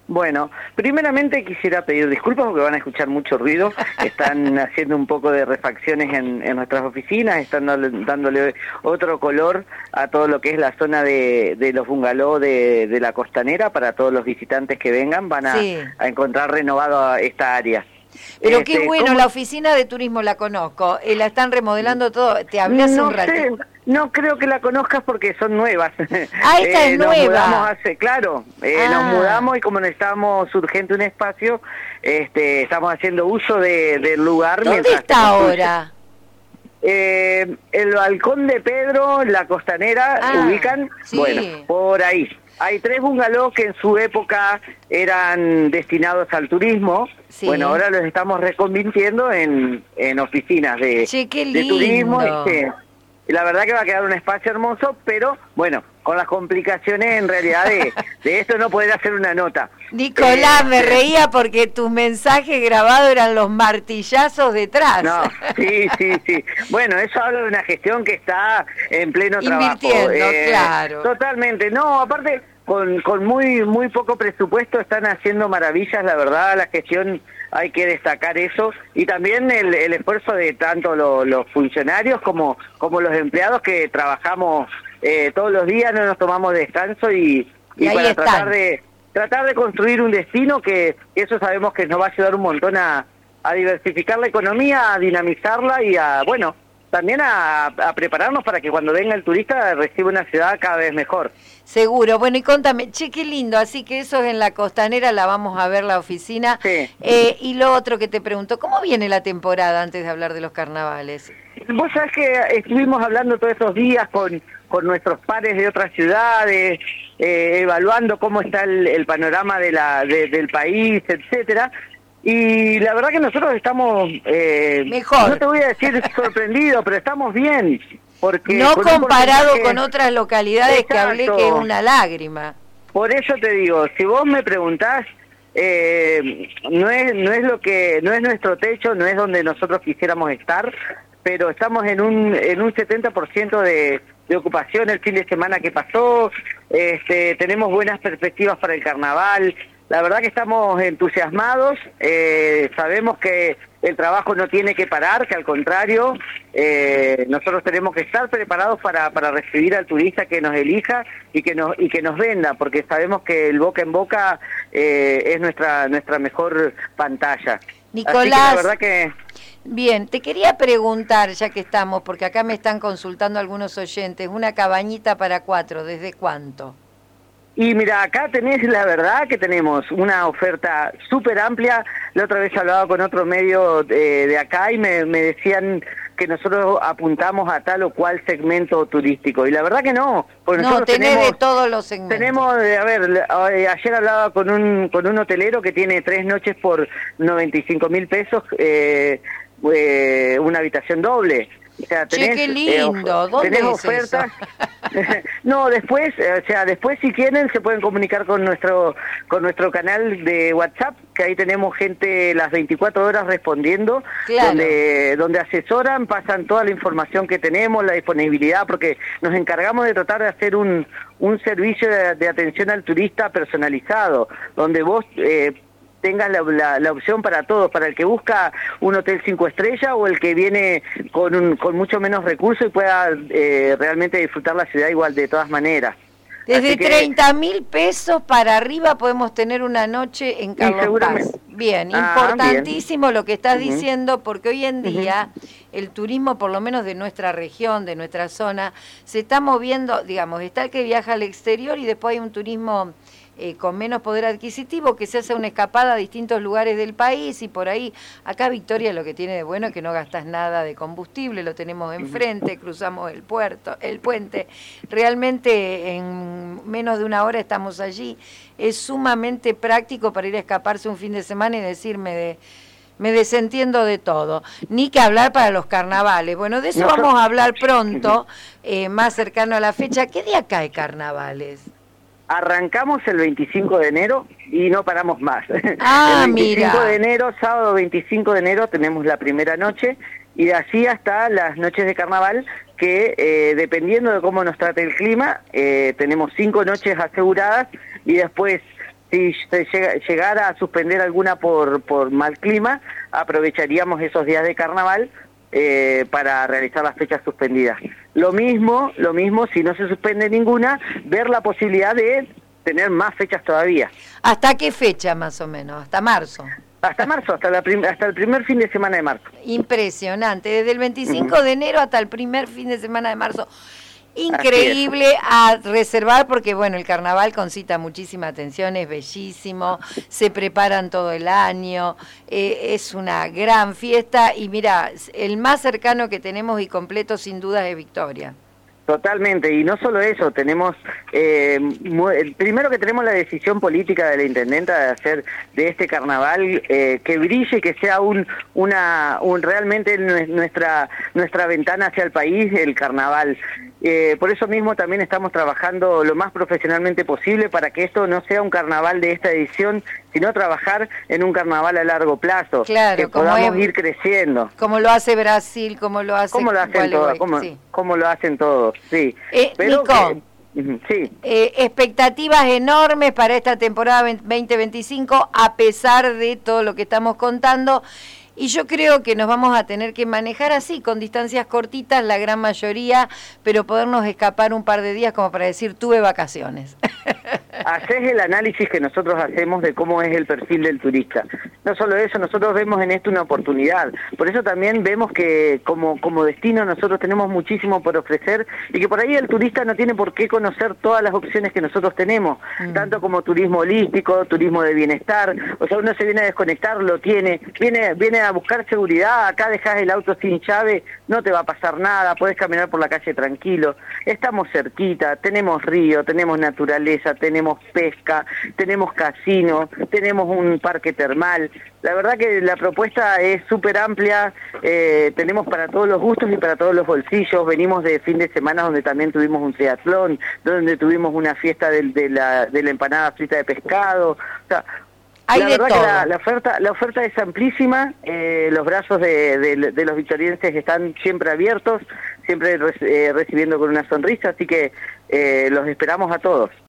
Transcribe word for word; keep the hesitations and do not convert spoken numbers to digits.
Bueno, primeramente quisiera pedir disculpas porque van a escuchar mucho ruido. Están haciendo un poco de refacciones en, en nuestras oficinas, están dándole, dándole otro color a todo lo que es la zona de, de los bungalows de, de la costanera. Para todos los visitantes que vengan van a, sí. a encontrar renovado esta área. Pero este, qué bueno, ¿cómo? la oficina de turismo la conozco, eh, la están remodelando todo, te hablé hace no un rato. Sé, no creo que la conozcas porque son nuevas. Ah, esta eh, es nos nueva. Mudamos hace, claro, eh, ah. nos mudamos y como necesitamos urgente un espacio, este, estamos haciendo uso de, del lugar. ¿Dónde está ahora? Eh, el balcón de Pedro, la costanera, ah, ¿se ubican? Sí. Bueno, por ahí. Hay tres bungalows que en su época eran destinados al turismo. Sí. Bueno, ahora los estamos reconvirtiendo en, en oficinas de, che, qué de turismo. lindo. Y la verdad que va a quedar un espacio hermoso, pero bueno, con las complicaciones en realidad de, de esto no poder hacer una nota. Nicolás, eh, me reía porque tus mensajes grabados eran los martillazos detrás. No, sí, sí, sí. Bueno, eso habla de una gestión que está en pleno trabajo. Invirtiendo, eh, claro. Totalmente. No, aparte, con, con muy muy poco presupuesto están haciendo maravillas, la verdad, la gestión, hay que destacar eso, y también el, el esfuerzo de tanto lo, los funcionarios como, como los empleados que trabajamos eh, todos los días, no nos tomamos descanso y, y, y ahí para están. tratar de tratar de construir un destino que eso sabemos que nos va a ayudar un montón a, a diversificar la economía, a dinamizarla y a, bueno, también a, a prepararnos para que cuando venga el turista reciba una ciudad cada vez mejor. Seguro. Bueno, y contame, che, qué lindo, así que eso es en la costanera, la vamos a ver la oficina. Sí. Eh, y lo otro que te pregunto, ¿cómo viene la temporada antes de hablar de los carnavales? Vos sabés que estuvimos hablando todos esos días con, con nuestros pares de otras ciudades, eh, evaluando cómo está el, el panorama de la, de, del país, etcétera. Y la verdad que nosotros estamos... Eh, Mejor. No te voy a decir sorprendidos, pero estamos bien. Porque no con comparado porcentaje... con otras localidades. Exacto. Que hablé, que es una lágrima. Por eso te digo, si vos me preguntás, eh, no es no es lo que no es nuestro techo, no es donde nosotros quisiéramos estar, pero estamos en un en un setenta por ciento de, de ocupación el fin de semana que pasó. Este, tenemos buenas perspectivas para el carnaval. La verdad que estamos entusiasmados, eh, sabemos que el trabajo no tiene que parar, que al contrario, eh, nosotros tenemos que estar preparados para, para recibir al turista que nos elija y que nos y que nos venda, porque sabemos que el boca en boca eh, es nuestra nuestra mejor pantalla. Nicolás, así que la verdad que... Bien, te quería preguntar, ya que estamos, porque acá me están consultando algunos oyentes, una cabañita para cuatro, ¿desde cuánto? Y mira, acá tenés, la verdad que tenemos una oferta súper amplia. La otra vez hablaba con otro medio de, de acá y me, me decían que nosotros apuntamos a tal o cual segmento turístico. Y la verdad que no. Porque no, tenés tenemos, de todos los segmentos. Tenemos, a ver, ayer hablaba con un, con un hotelero que tiene tres noches por noventa y cinco mil pesos, eh, eh, una habitación doble. O sea, tenés, che, qué lindo. Eh, ¿Dónde tenés es ofertas. No, después, o sea, después si quieren se pueden comunicar con nuestro con nuestro canal de WhatsApp, que ahí tenemos gente las veinticuatro horas respondiendo, claro. donde donde asesoran, pasan toda la información que tenemos, la disponibilidad, porque nos encargamos de tratar de hacer un un servicio de, de atención al turista personalizado, donde vos eh, tengas la, la, la opción para todos, para el que busca un hotel cinco estrellas o el que viene con un, con mucho menos recursos y pueda eh, realmente disfrutar la ciudad igual de todas maneras. Desde que... treinta mil pesos para arriba podemos tener una noche en Carlos Paz. Bien, ah, importantísimo bien. Lo que estás uh-huh. diciendo, porque hoy en día uh-huh. el turismo, por lo menos de nuestra región, de nuestra zona, se está moviendo, digamos, está el que viaja al exterior y después hay un turismo Eh, con menos poder adquisitivo, que se hace una escapada a distintos lugares del país y por ahí, acá Victoria lo que tiene de bueno es que no gastas nada de combustible, lo tenemos enfrente, cruzamos el puerto, el puente, realmente en menos de una hora estamos allí, es sumamente práctico para ir a escaparse un fin de semana y decirme de... Me desentiendo de todo. Ni que hablar para los carnavales. Bueno, de eso no, vamos a hablar pronto, eh, más cercano a la fecha. ¿Qué día cae carnavales? Arrancamos el veinticinco de enero y no paramos más. Ah, el veinticinco mira. de enero, sábado veinticinco de enero, tenemos la primera noche y de así hasta las noches de carnaval que, eh, dependiendo de cómo nos trate el clima, eh, tenemos cinco noches aseguradas y después si se llega, llegara a suspender alguna por, por mal clima, aprovecharíamos esos días de carnaval eh, para realizar las fechas suspendidas. Lo mismo, lo mismo, si no se suspende ninguna, ver la posibilidad de tener más fechas todavía. ¿Hasta qué fecha más o menos? ¿Hasta marzo? Hasta marzo, hasta, la prim hasta el primer fin de semana de marzo. Impresionante, desde el veinticinco uh-huh. de enero hasta el primer fin de semana de marzo. Increíble a reservar porque, bueno, el carnaval concita muchísima atención, es bellísimo, se preparan todo el año, eh, es una gran fiesta y mira, el más cercano que tenemos y completo sin duda es Victoria. Totalmente, y no solo eso, tenemos, eh, muy, primero que tenemos la decisión política de la intendenta de hacer de este carnaval eh, que brille, que sea un, una, un realmente nuestra, nuestra ventana hacia el país, el carnaval. Eh, por eso mismo también estamos trabajando lo más profesionalmente posible para que esto no sea un carnaval de esta edición, sino trabajar en un carnaval a largo plazo, claro, que podamos es, ir creciendo. Como lo hace Brasil, como lo hace... Como lo hacen todos, como, sí. como lo hacen todos, sí. Eh, Pero Nico, que, sí. eh, expectativas enormes para esta temporada veinte veinticinco, a pesar de todo lo que estamos contando. Y yo creo que nos vamos a tener que manejar así, con distancias cortitas, la gran mayoría, pero podernos escapar un par de días como para decir, tuve vacaciones. Hacés el análisis que nosotros hacemos de cómo es el perfil del turista. No solo eso, nosotros vemos en esto una oportunidad. Por eso también vemos que como, como destino nosotros tenemos muchísimo por ofrecer y que por ahí el turista no tiene por qué conocer todas las opciones que nosotros tenemos, mm. tanto como turismo holístico, turismo de bienestar. O sea, uno se viene a desconectar, lo tiene, viene, viene a buscar seguridad, acá dejás el auto sin llave, no te va a pasar nada, podés caminar por la calle tranquilo. Estamos cerquita, tenemos río, tenemos naturaleza, tenemos pesca, tenemos casino, tenemos un parque termal. La verdad que la propuesta es súper amplia, eh, tenemos para todos los gustos y para todos los bolsillos. Venimos de fin de semana donde también tuvimos un triatlón, donde tuvimos una fiesta de, de, la, de la empanada frita de pescado. O sea, Hay la de verdad todo. que la, la oferta la oferta es amplísima, eh, los brazos de, de, de los victorienses están siempre abiertos, siempre eh, recibiendo con una sonrisa, así que eh, los esperamos a todos.